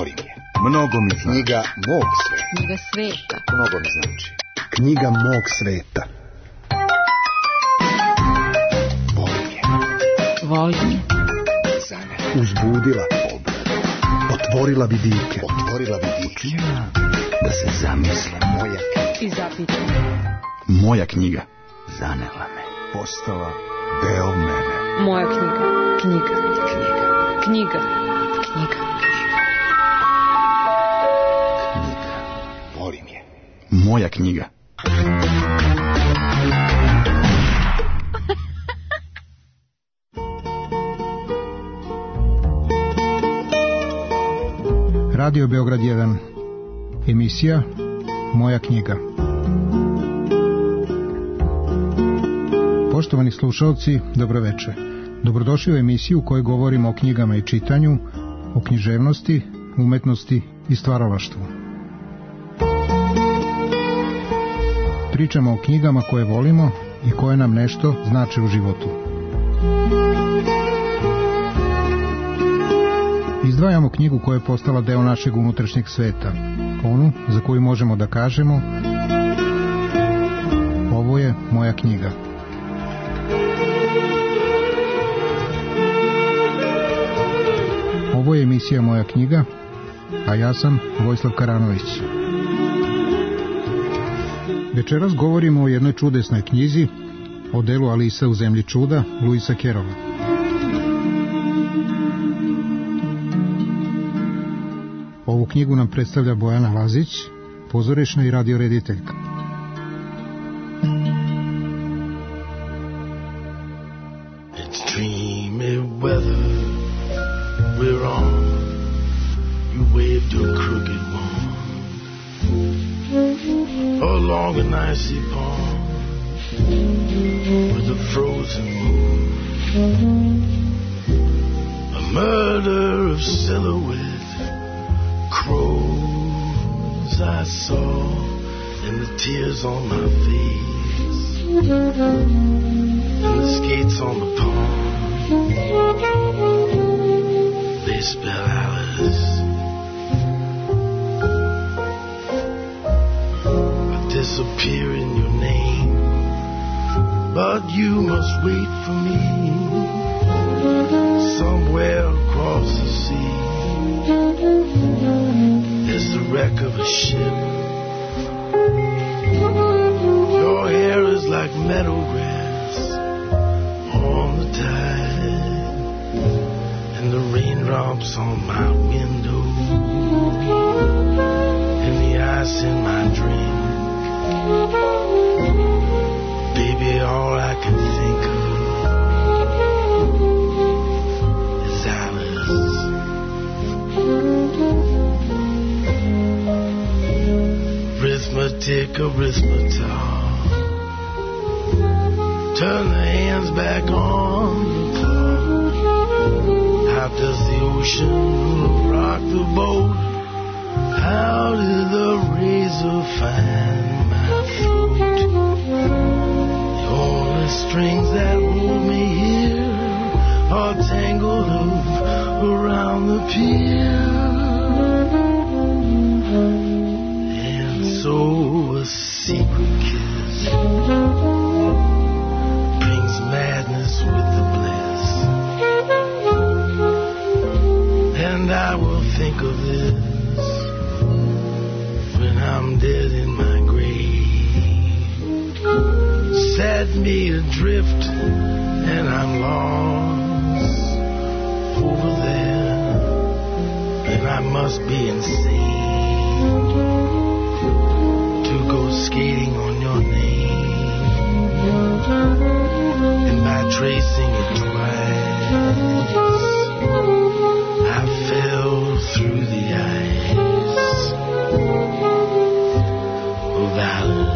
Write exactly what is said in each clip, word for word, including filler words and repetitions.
voli me. Mnogo mi znači. Knjiga mog sveta. Knjiga sveta. Mnogo mi znači. Knjiga mog sveta. Voli me. Voli me. Za mene. Uzbudila. Otvorila vidike. Otvorila vidike. Da se zamislim. Moja I zapita. Moja knjiga zanela me. Postala deo mene. Moja knjiga. Knjiga. knjiga. Knjiga. Knjiga. Knjiga. Voli me. Moja knjiga. Radio Beograd jedan. Emisija Moja knjiga. Poštovani slušalci, dobroveče. Dobrodošli u emisiju u kojoj govorimo o knjigama i čitanju, o književnosti, umetnosti i stvaralaštvu. Pričamo o knjigama koje volimo i koje nam nešto znače u životu. Izdvajamo knjigu koja je postala deo našeg unutrašnjeg sveta, onu za koju možemo da kažemo: ovo je moja knjiga. Ovo je emisija Moja knjiga, a ja sam Vojislav Karanović. Večeras govorimo o jednoj čudesnoj knjizi, o delu Alisa u zemlji čuda, Luisa Kerola. Ovu knjigu nam predstavlja Bojana Lazić, pozorišna i radiorediteljka. It's dreamy weather we're on. You waved your crooked wand along an icy pond with a frozen moon, a murder of silhouette. Crows I saw and the tears on my face and the skates on the pond, they spell Alice. I disappear in your name, but you must wait for me somewhere across the sea. There's the wreck of a ship. Your hair is like meadow grass on the tide, and the raindrops on my window, and the ice in my drink. Baby, all I can think of is Alice. Arithmetic, arithmetic. Turn the hands back on the clock. How does the ocean rock the boat? How did the razor find my throat? The only strings that hold me here are tangled up around the pier. So a secret kiss brings madness with the bliss, and I will think of this when I'm dead in my grave. Set me adrift and I'm lost over there, and I must be insane go skating on your name, and by tracing it twice I fell through the ice of Alice.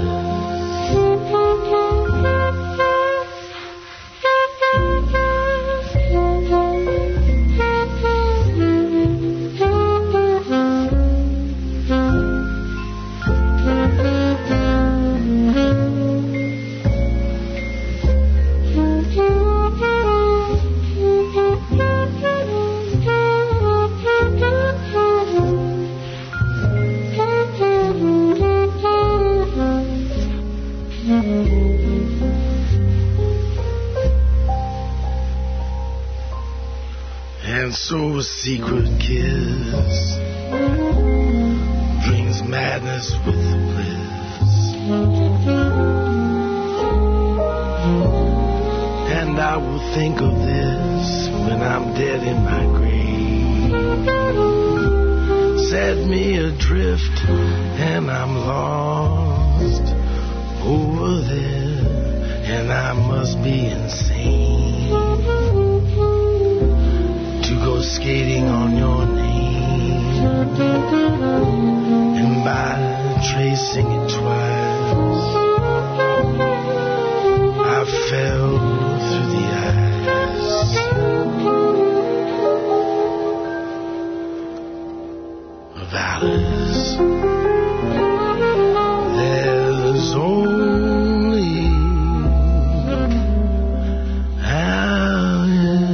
And so a secret kiss brings madness with the bliss. And I will think of this when I'm dead in my grave. Set me adrift and I'm lost over there, and I must be insane to go skating on your name. And by tracing it twice, I fell through the ice of Alice. There's only Alice.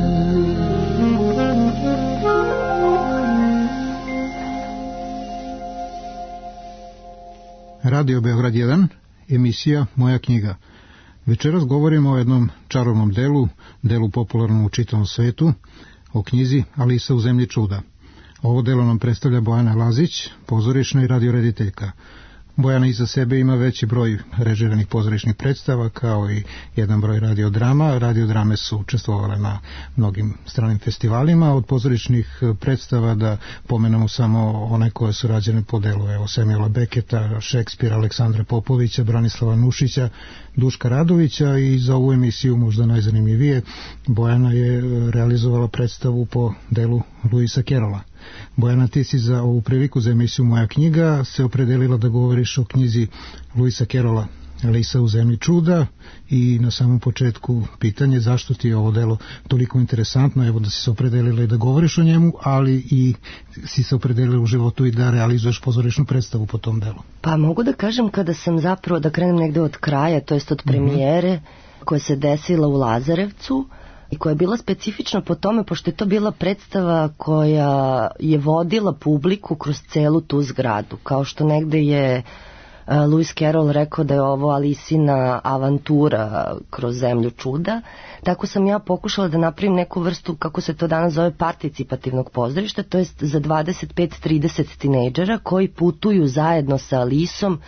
Radio Beograd jedan, emisija Moja knjiga. Večeras govorimo o jednom čarobnom delu, delu popularnom u čitavom svetu, o knjizi Alisa u zemlji čuda. Ovo delo nam predstavlja Bojana Lazić, pozorišna i radiorediteljka. Bojana iza sebe ima veći broj režiranih pozorišnih predstava, kao i jedan broj radiodrama. Radiodrame su učestvovale na mnogim stranim festivalima. Od pozorišnih predstava da pomenemo samo one koje su rađene po delu evo, Samuela Beketa, Šekspira, Aleksandra Popovića, Branislava Nušića, Duška Radovića, i za ovu emisiju možda najzanimljivije Bojana je realizovala predstavu po delu Luisa Carrolla. Bojana, ti si za ovu priliku za emisiju Moja knjiga se opredelila da govoriš o knjizi Luisa Carrolla Alisa u zemlji čuda, i na samom početku pitanje zašto ti je ovo delo toliko interesantno, evo da si se opredelila i da govoriš o njemu, ali i si se opredelila u životu i da realizuješ pozorišnu predstavu po tom delu. Pa mogu da kažem kada sam zapravo, da krenem negde od kraja, to jest od premijere, mm-hmm. koja se desila u Lazarevcu, i koja je bila specifična po tome, pošto je to bila predstava koja je vodila publiku kroz celu tu zgradu. Kao što negde je uh, Lewis Carroll rekao da je ovo Alisina avantura kroz zemlju čuda, tako sam ja pokušala da napravim neku vrstu, kako se to danas zove, participativnog pozorišta, to jest za dvadeset pet do trideset tinejdžera koji putuju zajedno sa Alisom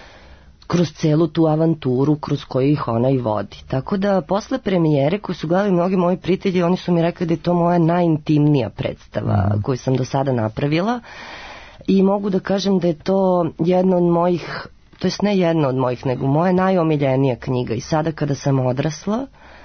kroz celu tu avanturu kroz koju ih ona i vodi. Tako da posle premijere koju su gledali mnogi moji prijatelji, oni su mi rekli da je to moja najintimnija predstava mm. koju sam do sada napravila, i mogu da kažem da je to jedna od mojih, to jest ne jedna od mojih, nego moja najomiljenija knjiga i sada kada sam odrasla,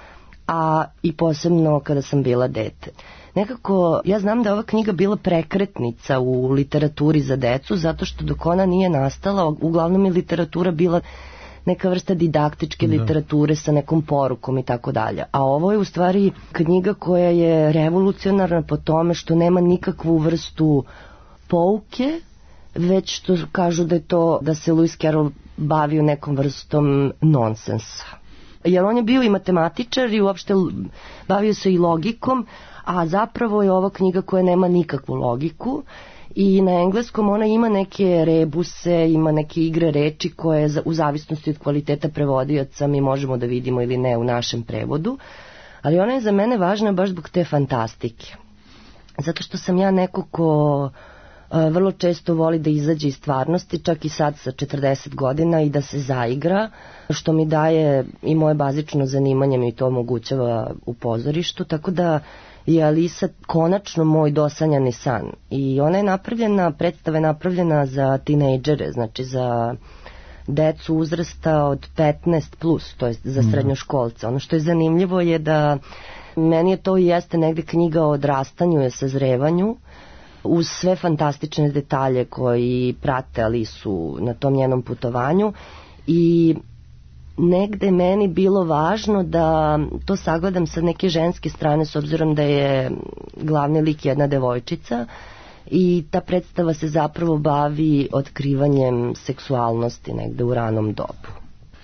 a i posebno kada sam bila dete. Nekako, ja znam da je ova knjiga bila prekretnica u literaturi za decu, zato što dok ona nije nastala, uglavnom je literatura bila neka vrsta didaktičke da. literature sa nekom porukom i tako dalje. A ovo je u stvari knjiga koja je revolucionarna po tome što nema nikakvu vrstu pouke, već što kažu da je to, da se Lewis Carroll bavio nekom vrstom nonsensa. Jer on je bio i matematičar i uopšte bavio se i logikom, a zapravo je ova knjiga koja nema nikakvu logiku, i na engleskom ona ima neke rebuse, ima neke igre reči koje u zavisnosti od kvaliteta prevodioca mi možemo da vidimo ili ne u našem prevodu, ali ona je za mene važna baš zbog te fantastike. Zato što sam ja neko ko vrlo često voli da izađe iz stvarnosti, čak i sad sa četrdeset godina, i da se zaigra, što mi daje i moje bazično zanimanje mi to omogućava u pozorištu, tako da je Alisa konačno moj dosanjani san. I ona je napravljena, predstava je napravljena za tinejdžere, znači za decu uzrasta od petnaest plus, to je za srednjoškolce. Ono što je zanimljivo je da meni je to i jeste negde knjiga o odrastanju i sazrevanju, uz sve fantastične detalje koji prate Alisu na tom njenom putovanju, i negde meni bilo važno da to sagledam sa neke ženske strane, s obzirom da je glavni lik jedna devojčica, i ta predstava se zapravo bavi otkrivanjem seksualnosti negde u ranom dobu.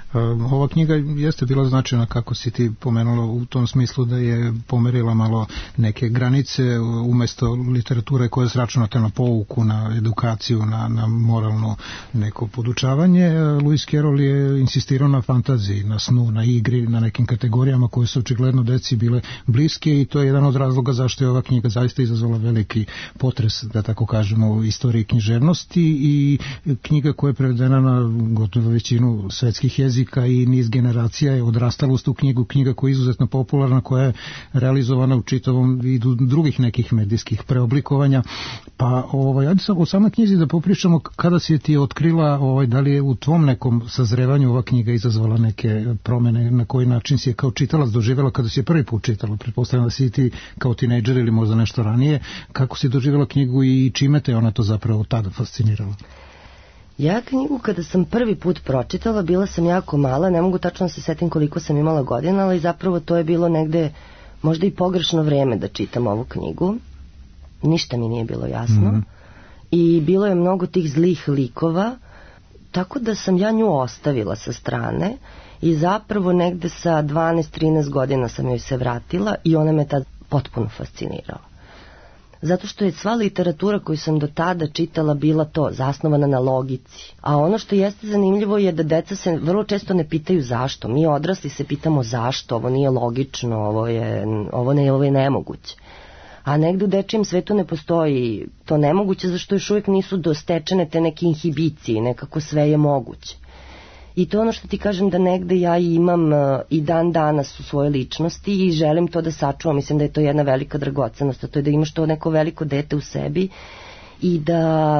Ova knjiga jeste bila značajna, kako si ti pomenula, u tom smislu da je pomerila malo neke granice, umesto literature koja je sračunata na pouku, na edukaciju, na, na moralno neko podučavanje. Lewis Carroll je insistirao na fantaziji, na snu, na igri, na nekim kategorijama koje su očigledno deci bile bliske, i to je jedan od razloga zašto je ova knjiga zaista izazvala veliki potres, da tako kažemo, u istoriji književnosti, i knjiga koja je prevedena na gotovo većinu svetskih jezika i niz generacija je odrastala uz tu knjigu, knjiga koja je izuzetno popularna, koja je realizovana u čitavom vidu drugih nekih medijskih preoblikovanja. Pa ovaj, ajde sad o samoj knjizi da popričamo, kada si ti otkrila, ovaj, da li je u tvom nekom sazrevanju ova knjiga izazvala neke promene, na koji način si je kao čitalac doživjela kada si je prvi put čitala, pretpostavljam da si ti kao tinejdžer ili možda nešto ranije, kako si doživjela knjigu i čime te ona to zapravo tada fascinirala? Ja knjigu kada sam prvi put pročitala, bila sam jako mala, ne mogu tačno se setim koliko sam imala godina, ali zapravo to je bilo negde možda i pogrešno vreme da čitam ovu knjigu. Ništa mi nije bilo jasno. Mm-hmm. I bilo je mnogo tih zlih likova, tako da sam ja nju ostavila sa strane i zapravo negde sa dvanaest trinaest godina sam joj se vratila i ona me tad potpuno fascinirala. Zato što je sva literatura koju sam do tada čitala bila to, zasnovana na logici. A ono što jeste zanimljivo je da deca se vrlo često ne pitaju zašto. Mi odrasli se pitamo zašto, ovo nije logično, ovo je, ovo ne, ovo je nemoguće. A negde u dečijem svetu ne postoji to nemoguće, zašto još uvijek nisu dostečene te neke inhibicije, nekako sve je moguće. I to ono što ti kažem da negde ja imam uh, i dan danas u svojoj ličnosti i želim to da sačuvam. Mislim da je to jedna velika dragocenost, a to je da imaš to neko veliko dete u sebi i da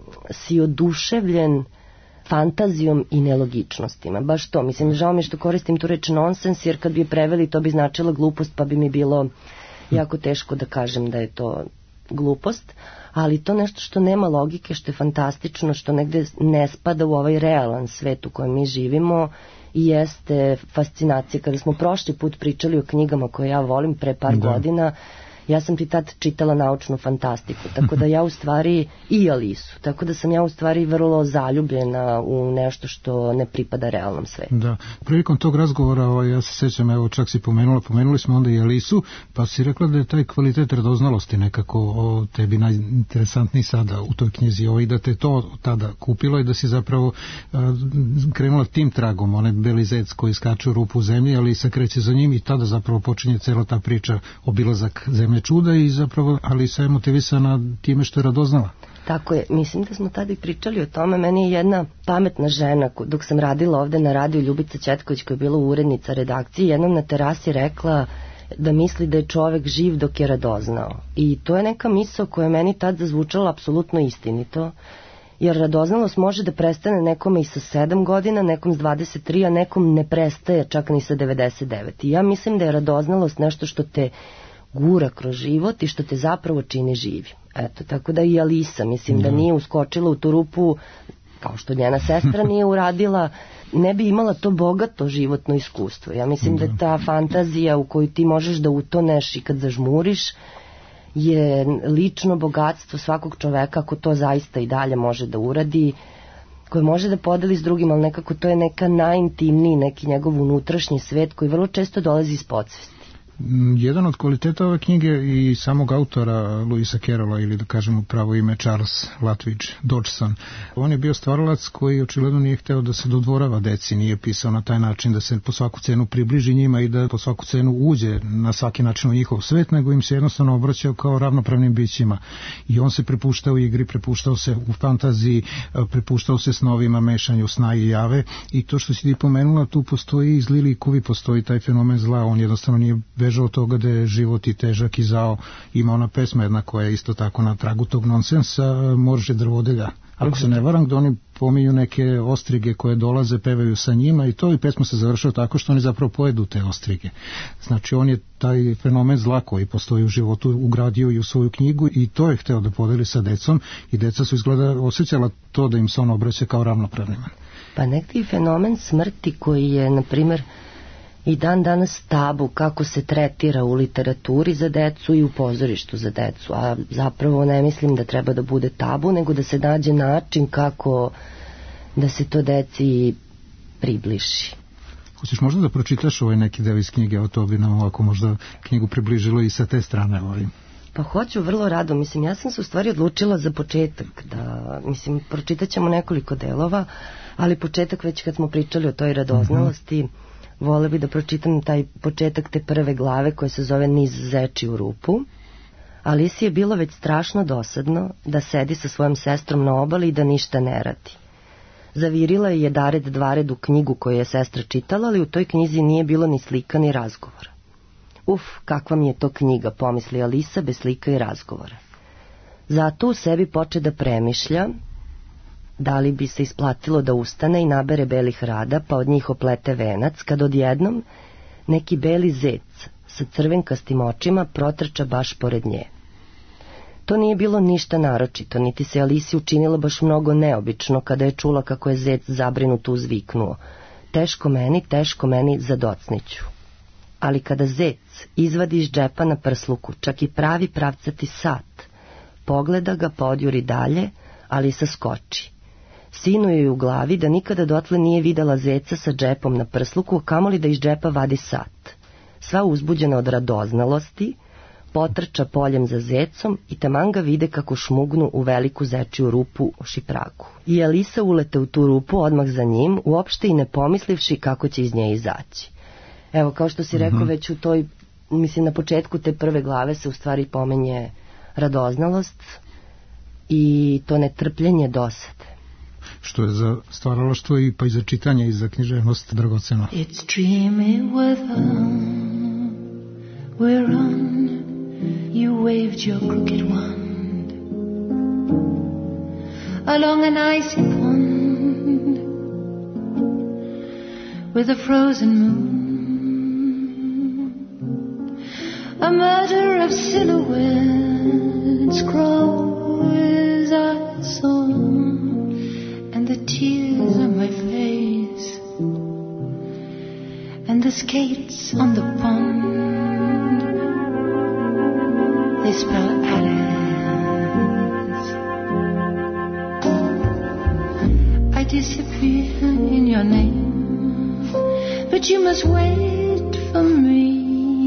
si oduševljen fantazijom i nelogičnostima. Baš to. Mislim, žao mi je što koristim tu reč nonsens, jer kad bi je preveli to bi značilo glupost, pa bi mi bilo jako teško da kažem da je to glupost, ali to nešto što nema logike, što je fantastično, što negde ne spada u ovaj realan svet u kojem mi živimo, i jeste fascinacija. Kada smo prošli put pričali o knjigama koje ja volim pre par da. godina, ja sam ti tad čitala naučnu fantastiku, tako da ja u stvari i Alisu, tako da sam ja u stvari vrlo zaljubljena u nešto što ne pripada realnom svetu. Da, prilikom tog razgovora, ovaj, ja se sećam, evo čak si pomenula, pomenuli smo onda i Alisu, pa si rekla da je taj kvalitet radoznalosti nekako o tebi najinteresantniji sada u toj knjizi, ovaj, da te to tada kupilo i da si zapravo a, krenula tim tragom, onaj beli zec koji skače u rupu u zemlji, ali se kreće za njim i tada zapravo počinje cela ta priča, obilazak zemlje čuda, i zapravo Alisa je motivisana time što je radoznala. Tako je, mislim da smo tada i pričali o tome. Meni je jedna pametna žena, dok sam radila ovde na radiju, Ljubica Ćetković, koja je bila urednica redakcije, jednom na terasi rekla da misli da je čovek živ dok je radoznao. I to je neka misao koja je meni tad zazvučala apsolutno istinito, jer radoznalost može da prestane nekome i sa sedam godina, nekom s dvadeset tri, a nekom ne prestaje čak ni sa devedeset devet. I ja mislim da je radoznalost nešto što te gura kroz život i što te zapravo čini živi. Eto, tako da i Alisa, mislim da nije uskočila u tu rupu, kao što njena sestra nije uradila, ne bi imala to bogato životno iskustvo. Ja mislim da ta fantazija u koju ti možeš da utoneš i kad zažmuriš je lično bogatstvo svakog čoveka, ako to zaista i dalje može da uradi, koje može da podeli s drugim, ali nekako to je neka najintimniji, neki njegov unutrašnji svet koji vrlo često dolazi iz podsvesti. Jedan od kvaliteta ove knjige i samog autora Lewisa Carrolla, ili da kažemo pravo ime Charles Lutwidge Dodgson, on je bio stvaralac koji očigledno nije hteo da se dodvorava deci, nije pisao na taj način da se po svaku cenu približi njima i da po svaku cenu uđe na svaki način u njihov svet, nego im se jednostavno obraćao kao ravnopravnim bićima. I on se prepuštao igri, prepuštao se u fantaziji, prepuštao se snovima, mešanju sna i jave, i to što si ti pomenula, tu postoji zli likovi, postoji taj fenomen zla, on jednostavno nije bežao od toga da je život i težak i zao. Ima ona pesma jedna koja je isto tako na tragu tog nonsensa, Morže drvodelja. Ako se ne varam, gde oni pominju neke ostrige koje dolaze, pevaju sa njima, i to i pesma se završava tako što oni zapravo pojedu te ostrige. Znači on je taj fenomen zla koji postoji u životu ugradio i u svoju knjigu, i to je hteo da podeli sa decom, i deca su izgleda osjećala to da im se on obraća kao ravnopravnima. Pa neki fenomen smrti koji je, na primjer, i dan danas tabu, kako se tretira u literaturi za decu i u pozorištu za decu, a zapravo ne mislim da treba da bude tabu, nego da se nađe način kako da se to deci približi. Hoćeš možda da pročitaš ovaj neki deo iz knjige, o to bi nam ovako možda knjigu približilo i sa te strane ovaj. Pa hoću vrlo rado, mislim, ja sam se u stvari odlučila za početak, da, mislim, pročitat ćemo nekoliko delova, ali početak već kad smo pričali o toj radoznalosti, mm-hmm. vole bi da pročitam taj početak te prve glave koje se zove Niz zeči u rupu. Alisi je bilo već strašno dosadno da sedi sa svojom sestrom na obali i da ništa ne radi. Zavirila je jedared dvared u knjigu koju je sestra čitala, ali u toj knjizi nije bilo ni slika ni razgovora. Uf, kakva mi je to knjiga, pomisli Alisa bez slika i razgovora. Zato u sebi poče da premišlja da li bi se isplatilo da ustane i nabere belih rada, pa od njih oplete venac, kad odjednom neki beli zec sa crvenkastim očima protrča baš pored nje. To nije bilo ništa naročito, niti se Alisi učinilo baš mnogo neobično kada je čula kako je zec zabrinut uzviknuo. Teško meni, teško meni, zadocniću. Ali kada zec izvadi iz džepa na prsluku čak i pravi pravcati sat, pogleda ga pa odjuri dalje, Alisa skoči. Sinu je u glavi da nikada dotle nije videla zeca sa džepom na prsluku, kamoli da iz džepa vadi sat. Sva uzbuđena od radoznalosti, potrča poljem za zecom i taman ga vide kako šmugnu u veliku zečiju rupu o šipragu. I Alisa ulete u tu rupu odmah za njim, uopšte i ne pomislivši kako će iz nje izaći. Evo, kao što si rekao, mm-hmm. već u toj, mislim, na početku te prve glave se u stvari pomenje radoznalost i to netrpljenje dosade. Što je za stvaralaštvo i pa i za čitanje i za književnost dragoceno. It's dreamy weather, we're on, you waved your crooked wand along an icy pond with a frozen moon, a murder of silhouettes grow as I saw, and the tears on my face, and the skates on the pond, they spell Alice. I disappear in your name, but you must wait for me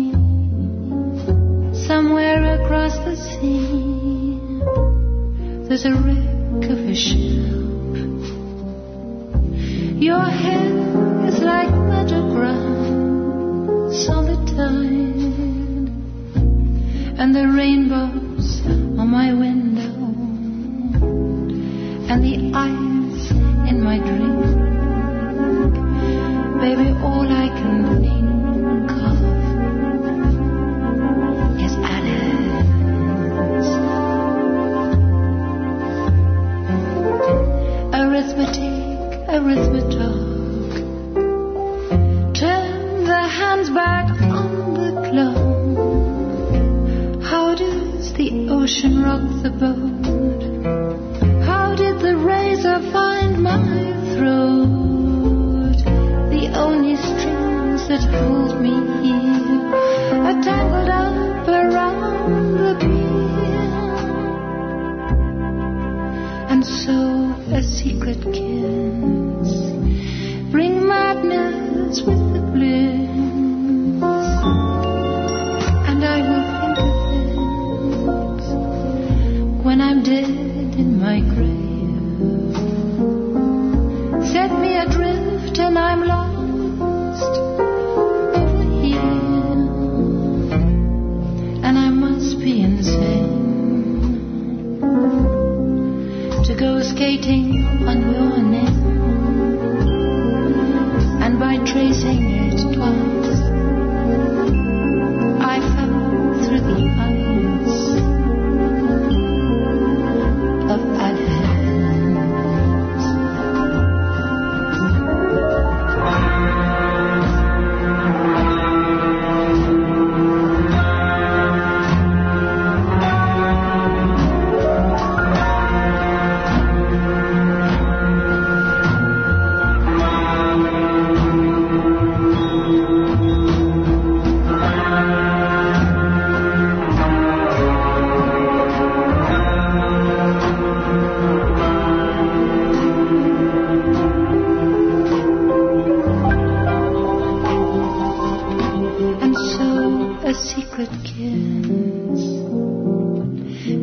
somewhere across the sea. There's a wreck of a ship. Your hair is like meadow grass on the tide, and the rainbows on my window, and the eyes in my drink. Baby, all I can think of is Alice. Arithmetic, arithmetic, turn the hands back on the clock. How does the ocean rock the boat? How did the razor find my throat? The only strings that hold me here are tangled up around the pier, and so a secret kiss bring madness with the bliss, and I will think of this when I'm dead in my grave. Set me adrift and I'm lost over here, and I must be insane to go skating on your name, and by tracing it twice I fell through the eyes of Alice.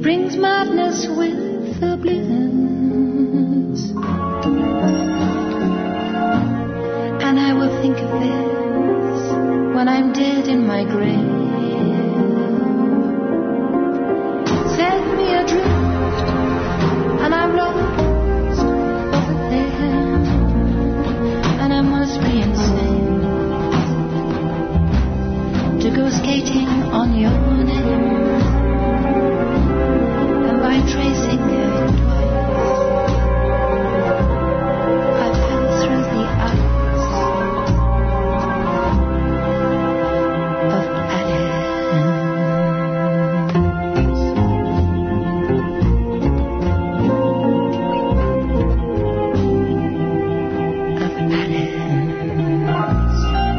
brings madness with the blues. And I will think of this when I'm dead in my grave. Set me adrift, and I'm lost over there, and I must be insane to go skating on your name. And by tracing it twice, I fell through the ice of Alice. Of Alice.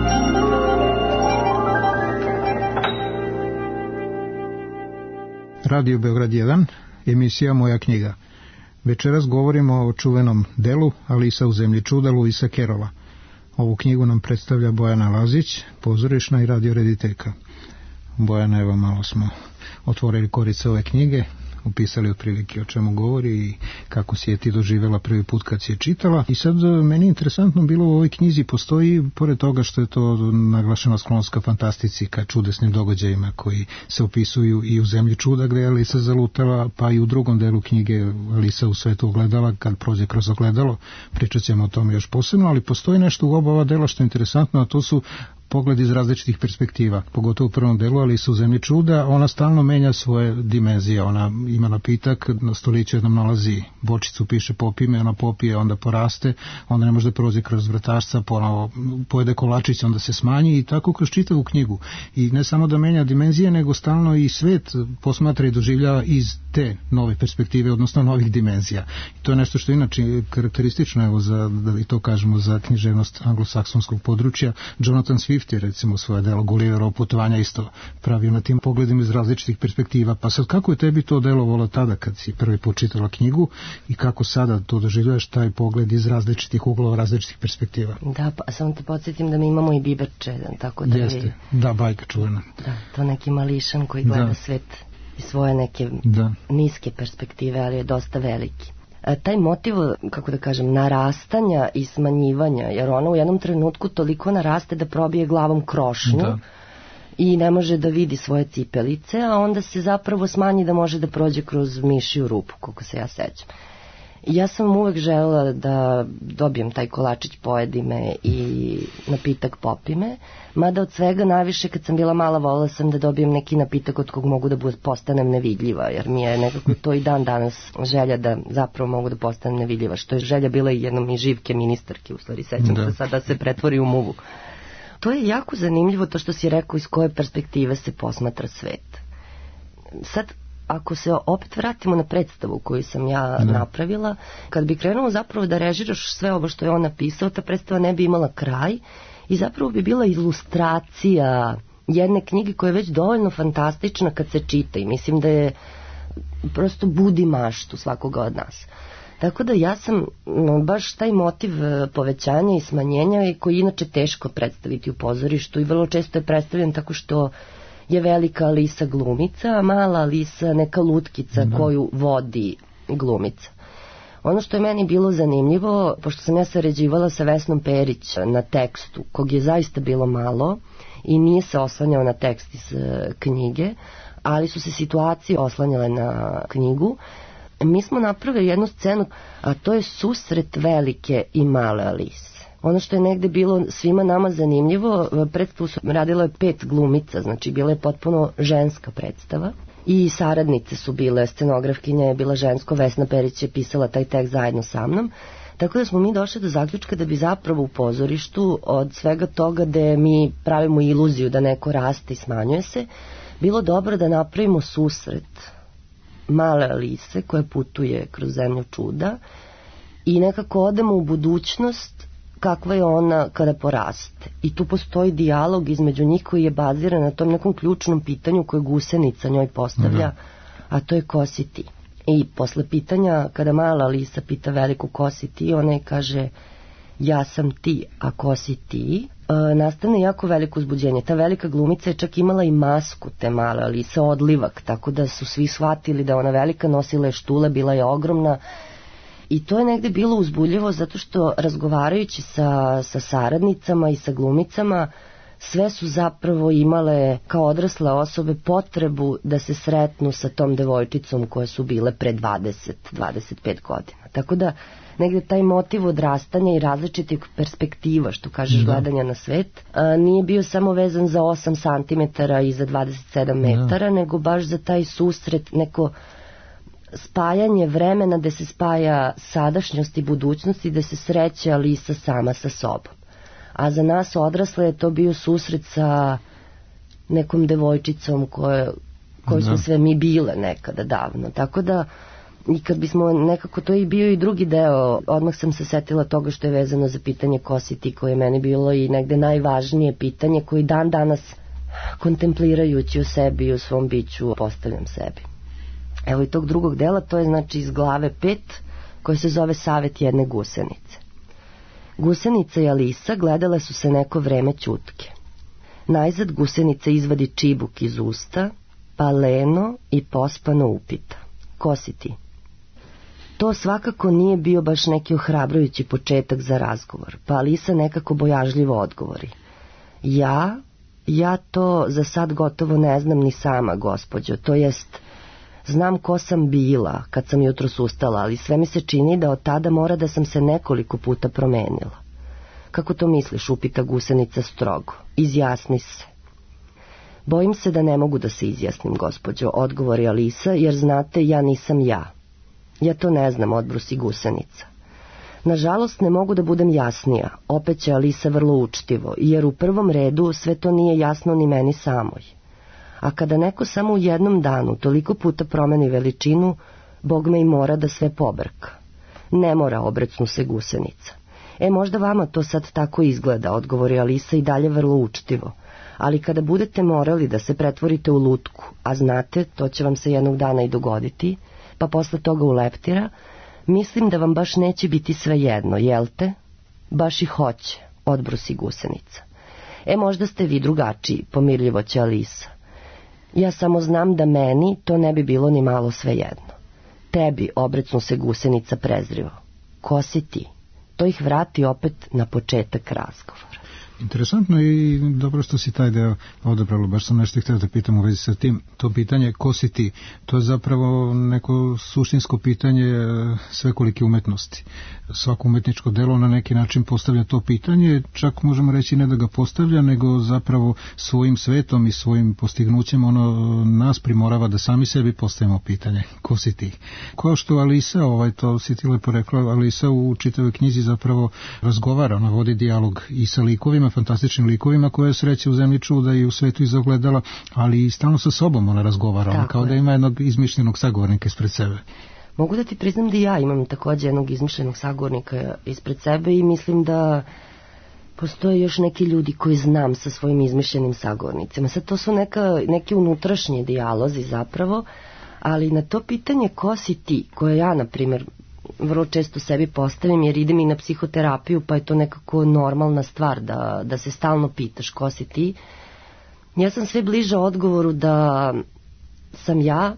Radio Beograd jedan, emisija Moja knjiga. Večeras govorimo o čuvenom delu Alisa u zemlji čuda Luisa Kerola. Ovu knjigu nam predstavlja Bojana Lazić, pozorišna i radiorediteljka. Bojana, evo malo smo otvorili korice ove knjige, upisali otprilike o čemu govori i kako si je ti doživjela prvi put kad si je čitala. I sad meni je interesantno bilo u ovoj knjizi postoji, pored toga što je to naglašena sklonska fantastici ka čudesnim događajima koji se opisuju i u zemlji čuda gde je Alisa zalutala, pa i u drugom delu knjige Alisa u svetu ogledala, kad prođe kroz ogledalo, pričat ćemo o tome još posebno, ali postoji nešto u oba ova dela što je interesantno, a to su pogled iz različitih perspektiva, pogotovo u prvom delu Alisa u zemlji čuda. Ona stalno menja svoje dimenzije, ona ima napitak, na stoliću jednom nalazi bočicu, piše popime, ona popije, onda poraste, onda ne može da prođe kroz vratašca, ponovo pojede kolačić, onda se smanji i tako kroz čitavu knjigu. I ne samo da menja dimenzije, nego stalno i svet posmatra i doživljava iz te nove perspektive, odnosno novih dimenzija. I to je nešto što je inače karakteristično, evo, za, da i to kažemo, za književnost anglosaksonskog područja. Jonathan Swift je recimo svoje delo Gulliverovo putovanja isto pravio na tim pogledima iz različitih perspektiva. Pa sad, kako je tebi to delovalo tada kad si prvi put čitala knjigu i kako sada to doživljaš, taj pogled iz različitih uglova, različitih perspektiva? Da, pa samo te podsjetim da mi imamo i biberče, tako da Jeste, vi... da, bajka čuvena. Da, to neki mališan koji gleda da. svet iz svoje neke da. niske perspektive, ali je dosta veliki. E, taj motiv, kako da kažem, narastanja i smanjivanja, jer ona u jednom trenutku toliko naraste da probije glavom krošnju da. I ne može da vidi svoje cipelice, a onda se zapravo smanji da može da prođe kroz mišiju rupu, koliko se ja sećam. Ja sam uvek želela da dobijem taj kolačić pojedi me i napitak popi me, mada od svega najviše kad sam bila mala volela sam da dobijem neki napitak od kog mogu da postanem nevidljiva, jer mi je nekako to i dan danas želja da zapravo mogu da postanem nevidljiva, što je želja bila i jednom i živke ministarke, u stvari sećam da. se sada se pretvori u muvu. To je jako zanimljivo to što si rekao iz koje perspektive se posmatra svet. Sad, ako se opet vratimo na predstavu koju sam ja da. napravila, kad bi krenuo zapravo da režiraš sve ovo što je on napisao, ta predstava ne bi imala kraj i zapravo bi bila ilustracija jedne knjige koja je već dovoljno fantastična kad se čita i mislim da je prosto budi maštu svakoga od nas. Tako da ja sam no, baš taj motiv povećanja i smanjenja koji je inače teško predstaviti u pozorištu i vrlo često je predstavljen tako što je velika Alisa glumica, a mala Alisa neka lutkica da. koju vodi glumica. Ono što je meni bilo zanimljivo, pošto sam ja sarađivala sa Vesnom Perić na tekstu, kog je zaista bilo malo i nije se oslanjao na tekst iz knjige, ali su se situacije oslanjale na knjigu, mi smo napravili jednu scenu, a to je susret velike i male Alise. Ono što je negde bilo svima nama zanimljivo, predstavu su radilo je pet glumica, znači bila je potpuno ženska predstava i saradnice su bile, scenografkinja je bila žensko, Vesna Perić je pisala taj tekst zajedno sa mnom, tako da smo mi došli do zaključka da bi zapravo u pozorištu od svega toga da mi pravimo iluziju da neko raste i smanjuje se, bilo dobro da napravimo susret male Alise koja putuje kroz zemlju čuda i nekako odemo u budućnost kakva je ona kada poraste. I tu postoji dijalog između njih koji je baziran na tom nekom ključnom pitanju koje gusenica njoj postavlja, a to je ko si ti. I posle pitanja, kada mala Alisa pita veliku ko si ti, ona je kaže ja sam ti, a ko si ti? e, nastane jako veliko uzbuđenje. Ta velika glumica je čak imala i masku te male Alise, odlivak, tako da su svi shvatili da ona velika, nosila je štule, bila je ogromna. I to je negde bilo uzbudljivo zato što razgovarajući sa, sa saradnicama i sa glumicama, sve su zapravo imale kao odrasle osobe potrebu da se sretnu sa tom devojčicom koje su bile pre dvadeset do dvadeset pet godina. Tako da negde taj motiv odrastanja i različitih perspektiva, što kažeš, da, gledanja na svet, a, nije bio samo vezan za osam santimetara i za dvadeset sedam metara, da, nego baš za taj susret, neko spajanje vremena gde se spaja sadašnjost i budućnost i gde se sreće Alisa sama sa sobom. A za nas odrasle je to bio susret sa nekom devojčicom koje, koje smo sve mi bile nekada davno. Tako da, i kad bismo nekako, to je bio i drugi deo, odmah sam se setila toga što je vezano za pitanje ko si ti, koje je meni bilo i negde najvažnije pitanje koji dan danas kontemplirajući u sebi i u svom biću postavljam sebi. Evo i tog drugog dela, to je znači iz glave pet, koja se zove Savet jedne gusenice. Gusenica i Alisa gledale su se neko vreme ćutke. Najzad gusenica izvadi čibuk iz usta, pa leno i pospano upita: ko si ti? To svakako nije bio baš neki ohrabrujući početak za razgovor, pa Alisa nekako bojažljivo odgovori: ja, ja to za sad gotovo ne znam ni sama, gospođo, to jest, znam ko sam bila kad sam jutros ustala, ali sve mi se čini da od tada mora da sam se nekoliko puta promenila. Kako to misliš, upita gusenica strogo. Izjasni se. Bojim se da ne mogu da se izjasnim, gospođo, odgovori Alisa, jer znate, ja nisam ja. Ja to ne znam, odbrusi gusenica. Nažalost, ne mogu da budem jasnija, opet će Alisa vrlo učtivo, jer u prvom redu sve to nije jasno ni meni samoj. A kada neko samo u jednom danu toliko puta promeni veličinu, Bog me i mora da sve pobrka. Ne mora, obrecnu se gusenica. E, možda vama to sad tako izgleda, odgovori Alisa i dalje vrlo učtivo. Ali kada budete morali da se pretvorite u lutku, a znate, to će vam se jednog dana i dogoditi, pa posle toga u leptira, mislim da vam baš neće biti sve jedno, jel te? Baš i hoće, odbrusi gusenica. E, možda ste vi drugačiji, pomirljivo će Alisa. Ja samo znam da meni to ne bi bilo ni malo svejedno. Tebi, obrecnu se gusenica prezrivo. Ko si ti? To ih vrati opet na početak razgovora. Interesantno i dobro što si taj deo odabralo, baš sam nešto htio da pitam u vezi sa tim. To pitanje ko si ti, to je zapravo neko suštinsko pitanje svekolike umetnosti. Svako umetničko delo na neki način postavlja to pitanje, čak možemo reći ne da ga postavlja, nego zapravo svojim svetom i svojim postignućem ono nas primorava da sami sebi postavimo pitanje ko si ti. Kao što Alisa, ovaj, to si ti lepo rekla, Alisa u čitavoj knjizi zapravo razgovara, ona vodi dijalog i sa likovima, fantastičnim likovima koje sreće u zemlji čuda i u svetu iz ogledala, ali i stalno sa sobom ona razgovara, ona kao je. Da ima jednog izmišljenog sagovornika ispred sebe. Mogu da ti priznam da ja imam također jednog izmišljenog sagovornika ispred sebe i mislim da postoje još neki ljudi koji znam sa svojim izmišljenim sagovornicima. Sad to su neka, neki unutrašnji dijalozi zapravo, ali na to pitanje ko si ti, koje ja, na primjer, vrlo često sebi postavim jer idem i na psihoterapiju, pa je to nekako normalna stvar da, da se stalno pitaš ko si ti. Ja sam sve bliže odgovoru da sam ja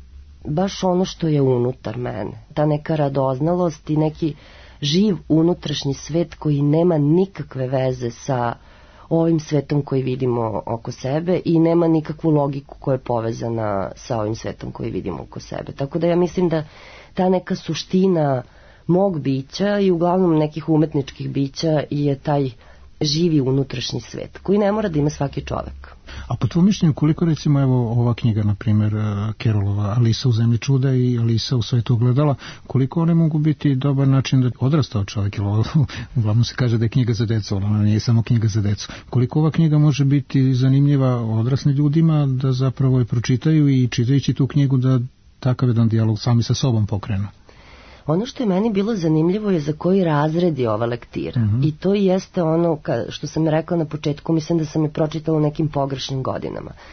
baš ono što je unutar mene. Ta neka radoznalost i neki živ unutrašnji svet koji nema nikakve veze sa ovim svetom koji vidimo oko sebe i nema nikakvu logiku koja je povezana sa ovim svetom koji vidimo oko sebe. Tako da ja mislim da ta neka suština mog bića i uglavnom nekih umetničkih bića je taj živi unutrašnji svet, koji ne mora da ima svaki čovek. A po tvojom mišljenju, koliko recimo evo ova knjiga, na primjer Kerolova, Alisa u zemlji čuda i Alisa u svetu ogledala, koliko one mogu biti dobar način da odrastao čovjek, jer uglavnom se kaže da je knjiga za decu, ona nije samo knjiga za decu. Koliko ova knjiga može biti zanimljiva odraslim ljudima da zapravo je pročitaju i čitajući tu knjigu da takav jedan dijalog sami sa sobom pokrenu? Ono što je meni bilo zanimljivo je za koji razred je ova lektira. Mm-hmm. I to jeste ono ka, što sam rekla na početku, mislim da sam je pročitala u nekim pogrešnim godinama.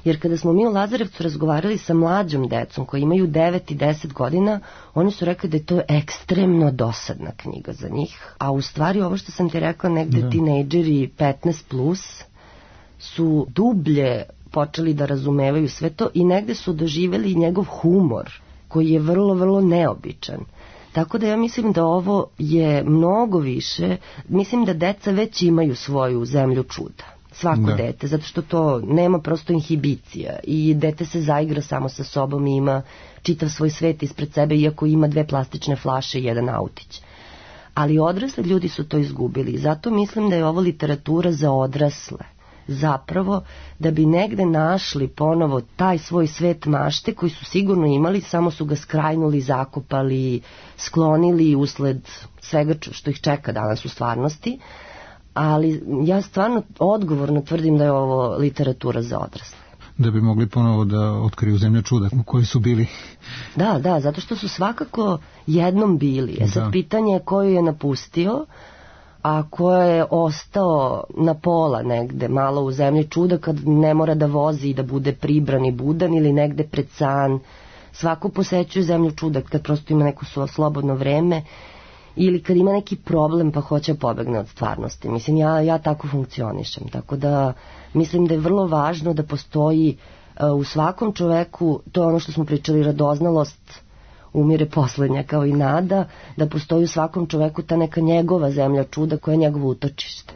Jer kada smo mi u Lazarevcu razgovarali sa mlađom decom koji imaju devet i deset godina, oni su rekli da je to ekstremno dosadna knjiga za njih. A u stvari ovo što sam ti rekla, negde da. Tinejdžeri petnaest plus su dublje počeli da razumevaju sve to i negde su doživeli njegov humor koji je vrlo, vrlo neobičan. Tako da ja mislim da ovo je mnogo više, mislim da deca već imaju svoju zemlju čuda. Svako da. dete, zato što to nema prosto inhibicija i dete se zaigra samo sa sobom i ima čitav svoj svet ispred sebe, iako ima dve plastične flaše i jedan autić. Ali odrasli ljudi su to izgubili i zato mislim da je ovo literatura za odrasle. Zapravo, da bi negde našli ponovo taj svoj svet mašte koji su sigurno imali, samo su ga skrajnuli, zakopali, sklonili usled svega što ih čeka danas u stvarnosti. Ali ja stvarno odgovorno tvrdim da je ovo literatura za odrasle. Da bi mogli ponovo da otkriju zemlje čuda u kojoj su bili. Da, da, zato što su svakako jednom bili. E sad da. Pitanje je koju je napustio, a ko je ostao na pola negde, malo u zemlji čuda, kad ne mora da vozi i da bude pribran i budan ili negde pred san. Svako posećuje zemlju čuda kad prosto ima neko slobodno vreme ili kad ima neki problem pa hoće pobegne od stvarnosti. Mislim, ja, ja tako funkcionišem. Tako da mislim da je vrlo važno da postoji uh, u svakom čoveku, to je ono što smo pričali, radoznalost umire poslednja kao i nada, da postoji u svakom čoveku ta neka njegova zemlja čuda koja je njegovo utočište.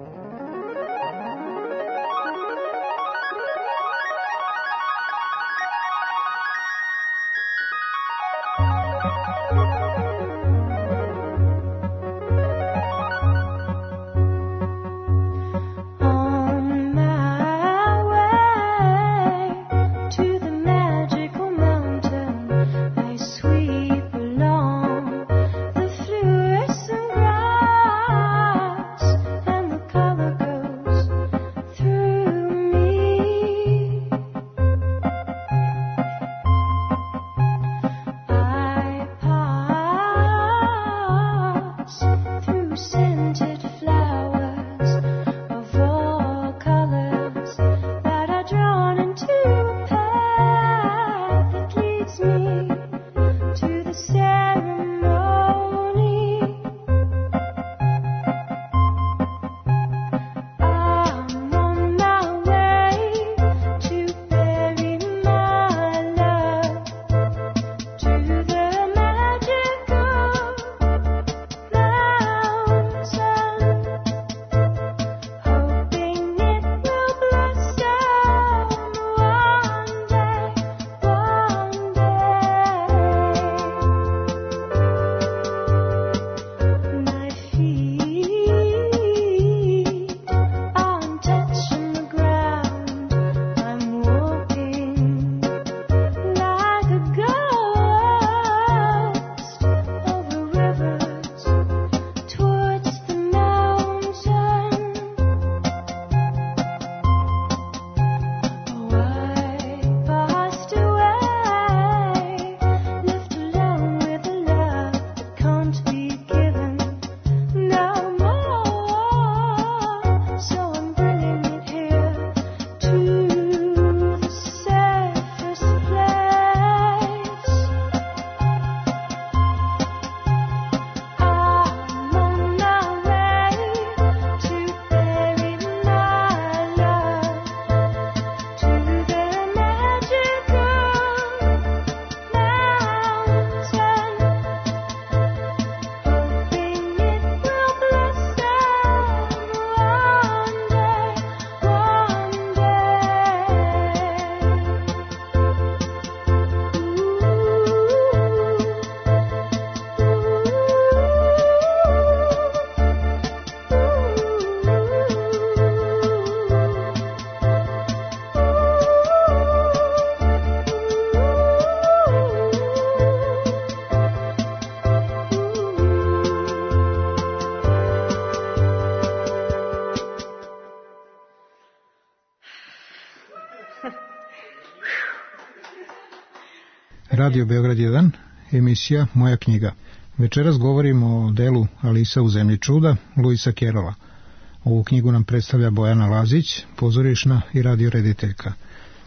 Radio Beograd jedan, emisija Moja knjiga. Večeras govorimo o delu Alisa u zemlji čuda, Luisa Kerola. Ovu knjigu nam predstavlja Bojana Lazić, pozorišna i radiorediteljka.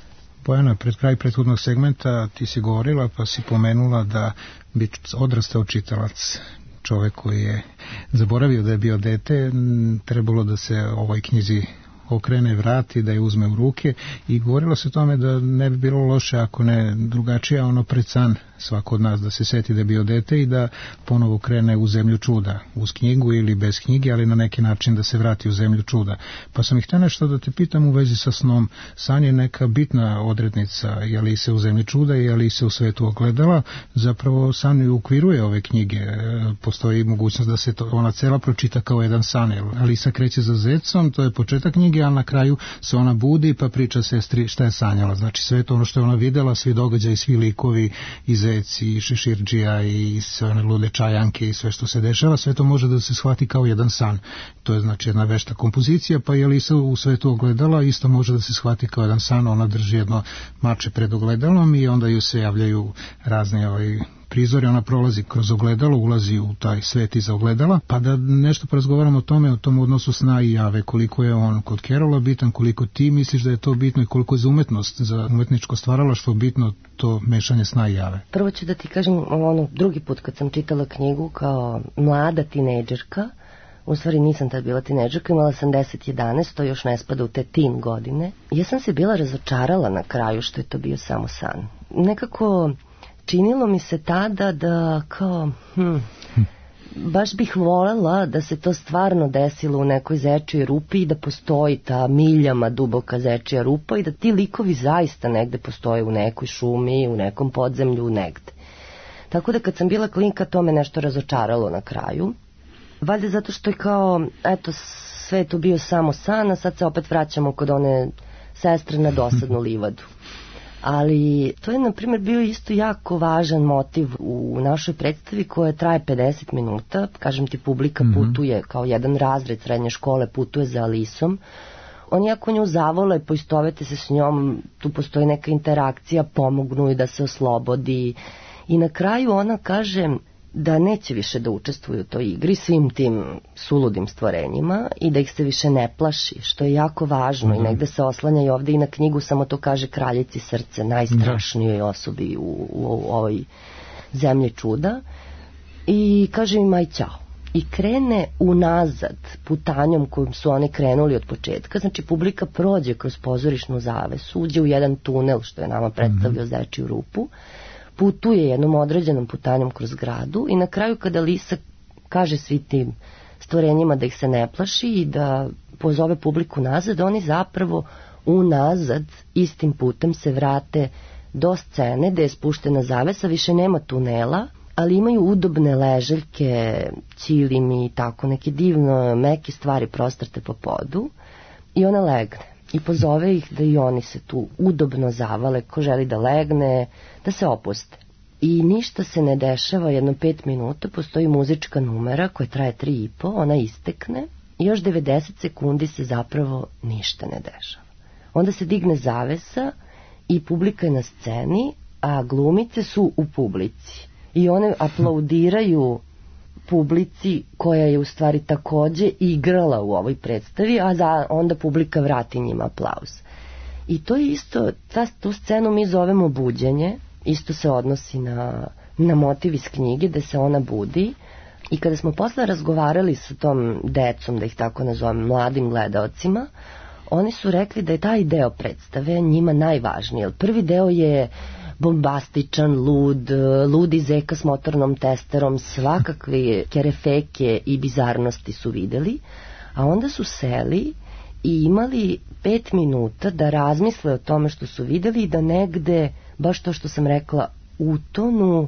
Bojana, pred kraj prethodnog segmenta ti si govorila pa si pomenula da bi odrastao čitalac, čovek koji je zaboravio da je bio dete, trebalo da se ovoj knjizi okrene, vrati, da je uzme u ruke i govorilo se o tome da ne bi bilo loše ako ne drugačije, ono pred san svako od nas da se seti da je bio dete i da ponovo krene u zemlju čuda, uz knjigu ili bez knjige, ali na neki način da se vrati u zemlju čuda. Pa sam ih htio nešto da te pitam u vezi sa snom. San je neka bitna odrednica, je li se u zemlji čuda i je li se u svetu ogledala. Zapravo san i ukviruje ove knjige. Postoji mogućnost da se to, ona cela pročita kao jedan san. Alisa kreće za zecom, to je početak knjige, a na kraju se ona budi pa priča sestri šta je sanjala. Znači sve to ono što je ona videla, svi događaji, svi likovi i zec i šeširđija i sve one lude čajanke i sve što se dešava, sve to može da se shvati kao jedan san. To je znači jedna vešta kompozicija, pa je Alisa u svetu ogledala, isto može da se shvati kao jedan san. Ona drži jedno mače pred ogledalom i onda ju se javljaju razne ovaj prizori, ona prolazi kroz ogledalo, ulazi u taj svet iza ogledala, pa da nešto porazgovaramo o tome, o tom odnosu sna i jave, koliko je on kod Kerola bitan, koliko ti misliš da je to bitno i koliko je za umetnost, za umetničko stvaralaštvo bitno to mešanje sna i jave. Prvo ću da ti kažem, ono, drugi put kad sam čitala knjigu kao mlada tinejdžerka, u stvari nisam tad bila tinejdžerka, imala sam deset jedanaest, to još ne spada u te teen godine, ja sam se bila razočarala na kraju što je to bio samo san. Nekako činilo mi se tada da kao, hm, baš bih voljela da se to stvarno desilo u nekoj zečijoj rupi i da postoji ta miljama duboka zečija rupa i da ti likovi zaista negde postoje u nekoj šumi, u nekom podzemlju, negde. Tako da kad sam bila klinka, to me nešto razočaralo na kraju. Valjda zato što je kao, eto, sve je to bio samo san, a sad se opet vraćamo kod one sestre na dosadnu livadu. Ali to je, na primjer, bio isto jako važan motiv u našoj predstavi koja traje pedeset minuta. Kažem ti, publika mm-hmm. putuje, kao jedan razred srednje škole putuje za Alisom. Oni jako nju zavole, poistovete se s njom, tu postoji neka interakcija, pomognu i da se oslobodi. I na kraju ona kaže da neće više da učestvuju u toj igri svim tim suludim stvorenjima i da ih se više ne plaši, što je jako važno mm-hmm. i negde se oslanja i ovde i na knjigu, samo to kaže kraljici srce, najstrašnijoj osobi u, u, u ovoj zemlji čuda, i kaže im aj ćao. I krene unazad putanjom kojom su oni krenuli od početka, znači publika prođe kroz pozorišnu zavesu, uđe u jedan tunel što je nama predstavljao mm-hmm. zečiju rupu, putuje jednom određenom putanjom kroz gradu i na kraju kada Alisa kaže svi tim stvorenjima da ih se ne plaši i da pozove publiku nazad, oni zapravo unazad istim putem se vrate do scene gde je spuštena zavesa, više nema tunela, ali imaju udobne leželjke, ćilimi i tako neke divno meke stvari prostrte po podu i ona legne. I pozove ih da i oni se tu udobno zavale, ko želi da legne, da se opuste. I ništa se ne dešava, jedno pet minuta, postoji muzička numera koja traje tri i po, ona istekne i još devedeset sekundi se zapravo ništa ne dešava. Onda se digne zavesa i publika je na sceni, a glumice su u publici. I one aplaudiraju publici koja je u stvari takođe igrala u ovoj predstavi, a za, onda publika vrati njima aplauz. I to je isto, ta, tu scenu mi zovemo buđenje, isto se odnosi na, na motiv iz knjige, da se ona budi. I kada smo posle razgovarali sa tom decom, da ih tako nazovem, mladim gledaocima, oni su rekli da je taj deo predstave njima najvažniji, jer prvi deo je bombastičan, lud, ludi zeka s motornom testerom, svakakve kerefeke i bizarnosti su videli, a onda su seli i imali pet minuta da razmisle o tome što su videli i da negde, baš to što sam rekla, utonu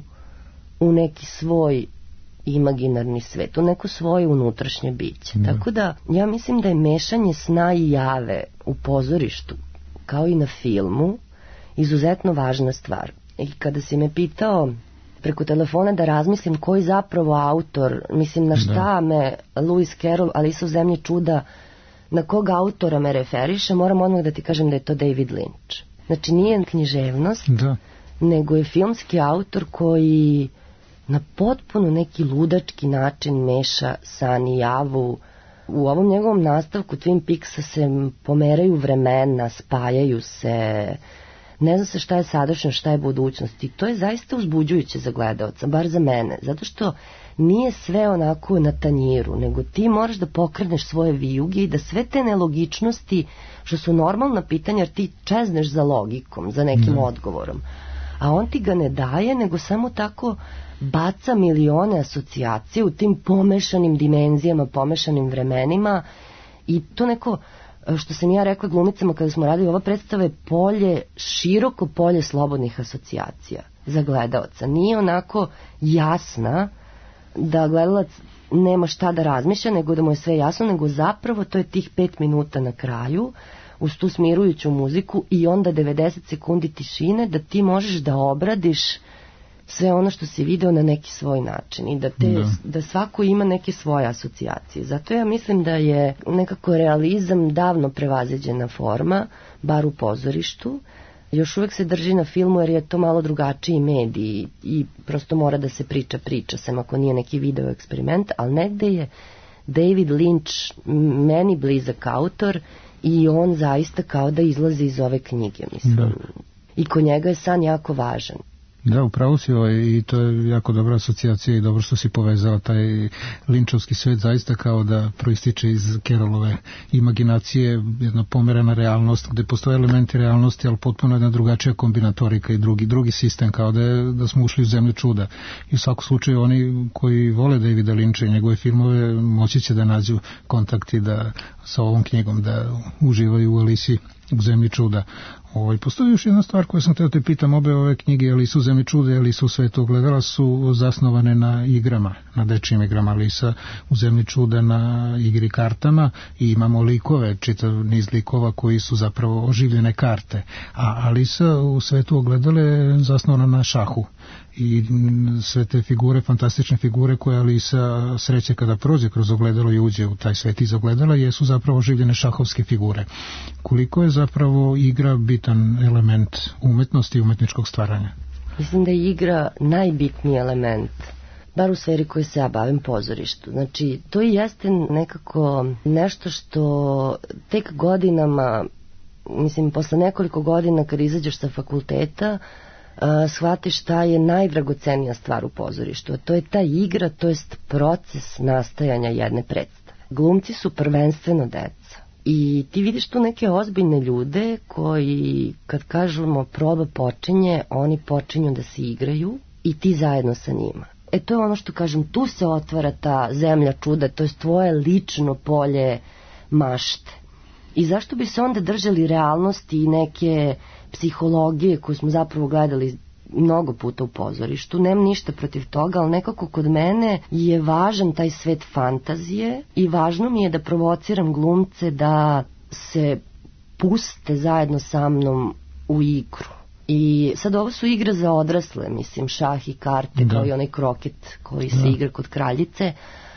u neki svoj imaginarni svet, u neko svoje unutrašnje biće. Mm. Tako da, ja mislim da je mešanje sna i jave u pozorištu, kao i na filmu, izuzetno važna stvar. I kada si me pitao preko telefona da razmislim koji zapravo autor, mislim na šta da. me Lewis Carroll, Alisa u zemlji čuda, na kog autora me referiše, moram odmah da ti kažem da je to David Lynch. Znači nije književnost, da. nego je filmski autor koji na potpuno neki ludački način meša san i javu. U ovom njegovom nastavku Twin Peaksa se pomeraju vremena, spajaju se, ne zna se šta je sadašnjost, šta je budućnost i to je zaista uzbuđujuće za gledaoca, bar za mene, zato što nije sve onako na tanjiru, nego ti moraš da pokreneš svoje vijuge i da sve te nelogičnosti, što su normalna pitanja, jer ti čezneš za logikom, za nekim mm. odgovorom, a on ti ga ne daje, nego samo tako baca milione asocijacije u tim pomešanim dimenzijama, pomešanim vremenima i to neko, što sam ja rekla glumicama kada smo radili, ova predstava je polje, široko polje slobodnih asocijacija za gledaoca. Nije onako jasna da gledalac nema šta da razmišlja, nego da mu je sve jasno, nego zapravo to je tih pet minuta na kraju uz tu smirujuću muziku i onda devedeset sekundi tišine da ti možeš da obradiš sve ono što si video na neki svoj način i da, te, da. da svako ima neke svoje asocijacije. Zato ja mislim da je nekako realizam davno prevaziđena forma, bar u pozorištu. Još uvek se drži na filmu jer je to malo drugačiji medij i prosto mora da se priča priča, sem ako nije neki video eksperiment, ali negde je David Lynch meni blizak autor i on zaista kao da izlazi iz ove knjige, mislim. Da. I kod njega je san jako važan. Da, upravo si ovaj, i to je jako dobra asocijacija i dobro što si povezala taj linčovski svet zaista kao da proističe iz Carrollove imaginacije, jedna pomerana realnost gde postoje elementi realnosti, ali potpuno jedna drugačija kombinatorika i drugi, drugi sistem, kao da, je, da smo ušli u zemlju čuda. I u svakom slučaju oni koji vole Davida Lyncha i njegove filmove moći će da nađu kontakt i da sa ovom knjigom da uživaju u Alisi u zemlji čuda. Ovaj, postoji još jedna stvar koju sam htio te pitam, obe ove knjige, Alisa u zemlji čuda i Alisa u svetu ogledala su zasnovane na igrama, na dečijim igrama. Alisa u zemlji čuda na igri kartama i imamo likove, čitav niz likova koji su zapravo oživljene karte, a Alisa u svetu ogledala je zasnovana na šahu i sve te figure, fantastične figure koje Alisa sreće kada prođe kroz ogledalo i uđe u taj svet iz ogledala, jesu zapravo oživljene šahovske figure. Koliko je zapravo igra bitan element umetnosti i umetničkog stvaranja? Mislim da je igra najbitniji element, bar u sferi koju se ja bavim, pozorištu. Znači, to i jeste nekako nešto što tek godinama, mislim, posle nekoliko godina kad izađeš sa fakulteta, Uh, shvatiš šta je najdragocenija stvar u pozorištu, a to je ta igra, to jest proces nastajanja jedne predstave. Glumci su prvenstveno deca i ti vidiš tu neke ozbiljne ljude koji kad kažemo proba počinje, oni počinju da se igraju i ti zajedno sa njima. E to je ono što kažem, tu se otvara ta zemlja čuda, to je tvoje lično polje mašte. I zašto bi se onda držali realnosti i neke psihologije koju smo zapravo gledali mnogo puta u pozorištu, nemam ništa protiv toga, ali nekako kod mene je važan taj svet fantazije i važno mi je da provociram glumce da se puste zajedno sa mnom u igru. I sad ovo su igre za odrasle, mislim, šah i karte, da. Kao i onaj kroket koji se da. Igra kod kraljice,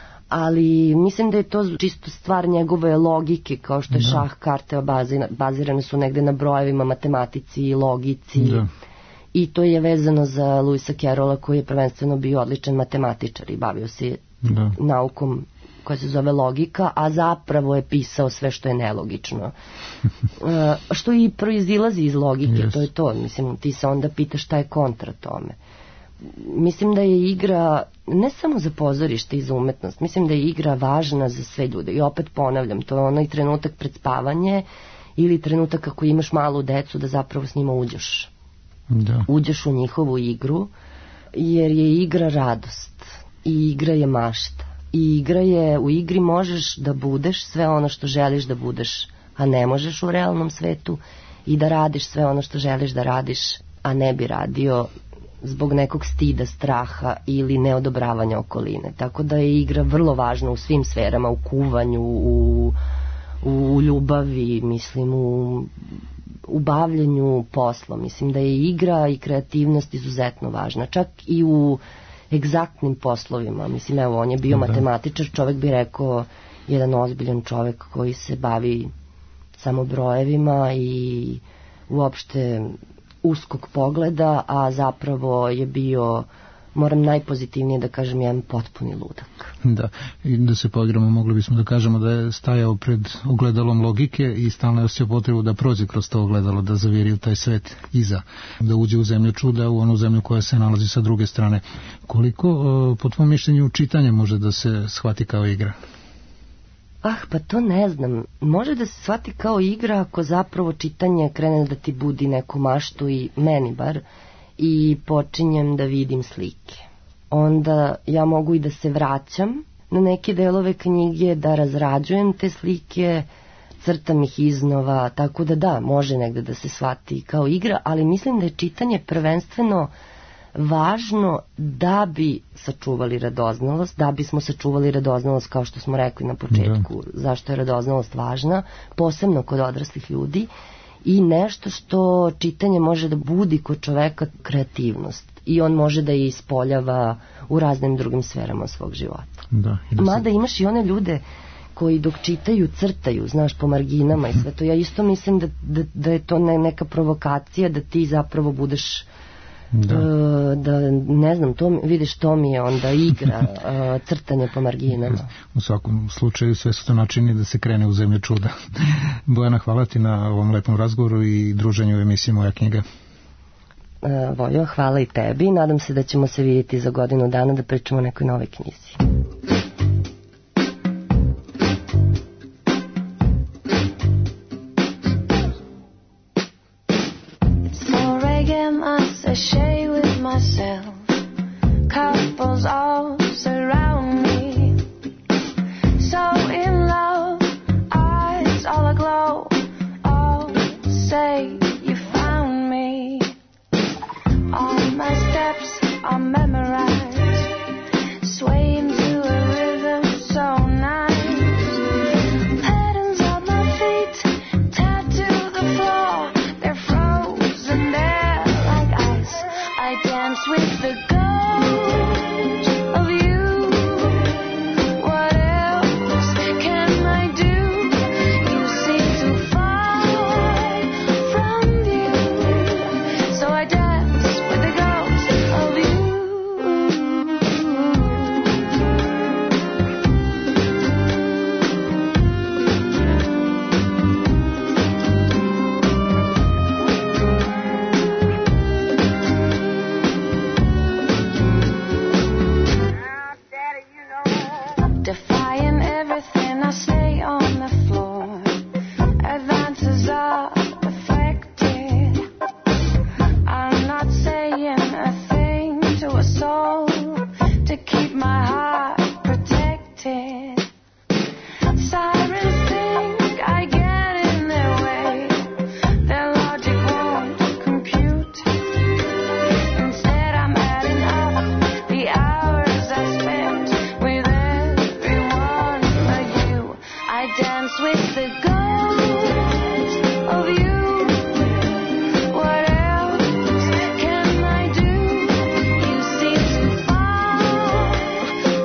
ali mislim da je to čisto stvar njegove logike, kao što je da. Šah, karte bazirane su negde na brojevima, matematici, logici. Da. I to je vezano za Lewisa Carrolla koji je prvenstveno bio odličan matematičar i bavio se da. Naukom koja se zove logika, a zapravo je pisao sve što je nelogično. uh, što i proizilazi iz logike, yes. To je to. Mislim, ti se onda pitaš šta je kontra tome. Mislim da je igra ne samo za pozorište i za umetnost, mislim da je igra važna za sve ljude. I opet ponavljam, to je onaj trenutak pred spavanje ili trenutak kako imaš malu decu da zapravo s njima uđeš. Da. Uđeš u njihovu igru, jer je igra radost i igra je mašta. I igra je, u igri možeš da budeš sve ono što želiš da budeš, a ne možeš u realnom svetu, i da radiš sve ono što želiš da radiš, a ne bi radio zbog nekog stida, straha ili neodobravanja okoline. Tako da je igra vrlo važna u svim sferama, u kuvanju, u, u ljubavi, mislim, u, u bavljenju posla. Mislim da je igra i kreativnost izuzetno važna. Čak i u egzaktnim poslovima. Mislim, evo, on je bio da. Matematičar, čovek bi rekao, jedan ozbiljan čovek koji se bavi samo brojevima i uopšte uskog pogleda, a zapravo je bio moram najpozitivnije da kažem, jedan potpuni ludak. Da, i da se poigramo, mogli bismo da kažemo da je stajao pred ogledalom logike i stalno je osjećao potrebu da prođe kroz to ogledalo, da zaviri u taj svet iza, da uđe u zemlju čuda, u onu zemlju koja se nalazi sa druge strane. Koliko, po tvom mišljenju, čitanje može da se shvati kao igra? Ah, pa to ne znam. Može da se shvati kao igra ako zapravo čitanje krene da ti budi neku maštu, i meni bar, i počinjem da vidim slike. Onda ja mogu i da se vraćam na neke delove knjige, da razrađujem te slike, crtam ih iznova, tako da da, može negde da se shvati kao igra, ali mislim da je čitanje prvenstveno važno da bi sačuvali radoznalost, da bismo sačuvali radoznalost, kao što smo rekli na početku, da. Zašto je radoznalost važna, posebno kod odraslih ljudi, i nešto što čitanje može da budi kod čoveka kreativnost i on može da je ispoljava u raznim drugim sferama svog života. Da, da Mada imaš i one ljude koji dok čitaju crtaju, znaš, po marginama i sve to. Ja isto mislim da, da, da je to ne, neka provokacija, da ti zapravo budeš Da. Uh, da ne znam, to, vidiš, to mi je onda igra, uh, crtanje po marginama. U svakom slučaju sve su to načini da se krene u zemlju čuda. Bojana, hvala ti na ovom lepom razgovoru i druženju u emisiji Moja knjiga. Uh, Voljo, hvala i tebi. Nadam se da ćemo se vidjeti za godinu dana da pričamo o nekoj novoj knjizi. Sashay with myself, couples all surround me, so in love, eyes all aglow, all say you found me. All my steps are memorized, swaying to a rhythm so nice. Patterns on my feet tattoo the floor, they're frozen there. I dance with the ghost of you. What else can I do? You seem too far from you, so I dance with the ghost of you. Defying everything, I stay on the floor. Advances are deflected. I'm not saying a thing to a soul to keep my heart protected. Sirens think I get in their way. Their logic won't compute. Instead, I'm adding up the hours I spent with everyone but you. I dance with the ghost of you. What else can I do? You seem too far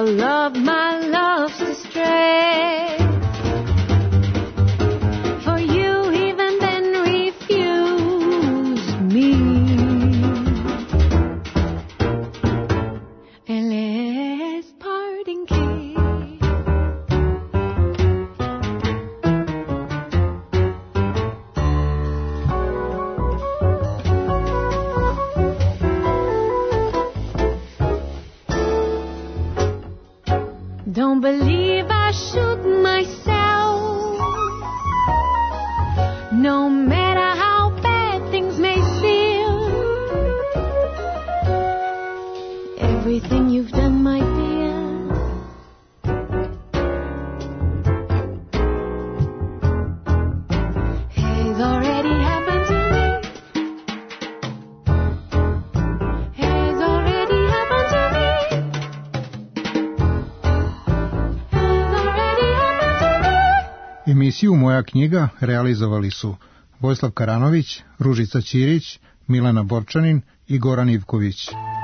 love, my love's astray. For you even then refused me. And let's parting kiss. Don't believe I shoot myself, no matter how bad things may feel. Everything you've done, my dear, has already happened to me. Has already happened to me. Emisiju Moja knjiga realizovali su Vojislav Karanović, Ružica Ćirić, Milana Borčanin i Goran Ivković.